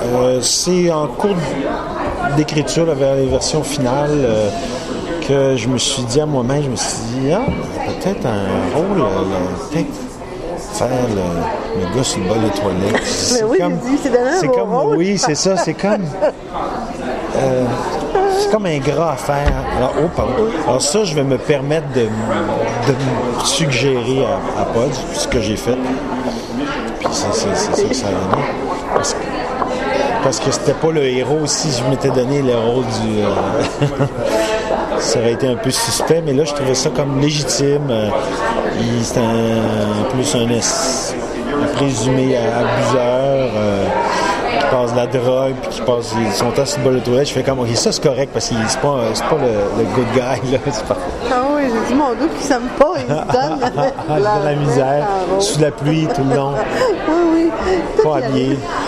C'est en cours d'écriture, la version finale, que je me suis dit à moi-même, peut-être un rôle, peut-être faire le gars sur le bol des toilettes. Mais oui, c'est comme rôle. Oui, c'est ça, c'est comme un gras à faire. Alors ça, je vais me permettre de me suggérer à Pod ce que j'ai fait. Puis c'est ça que ça a donné. Parce que c'était pas le héros. Si je m'étais donné le rôle du... ça aurait été un peu suspect, mais là, je trouvais ça comme légitime. C'était plus un présumé abuseur qui passe de la drogue puis qui passe son temps sur le bol de toilette. Je fais comme, OK, ça, c'est correct parce que c'est pas le good guy, là. C'est pas... Ah oui, j'ai dit, mon Dieu, qui s'aime pas, il se donne de la misère, sous la pluie, tout le long. Oui. Pas habillé.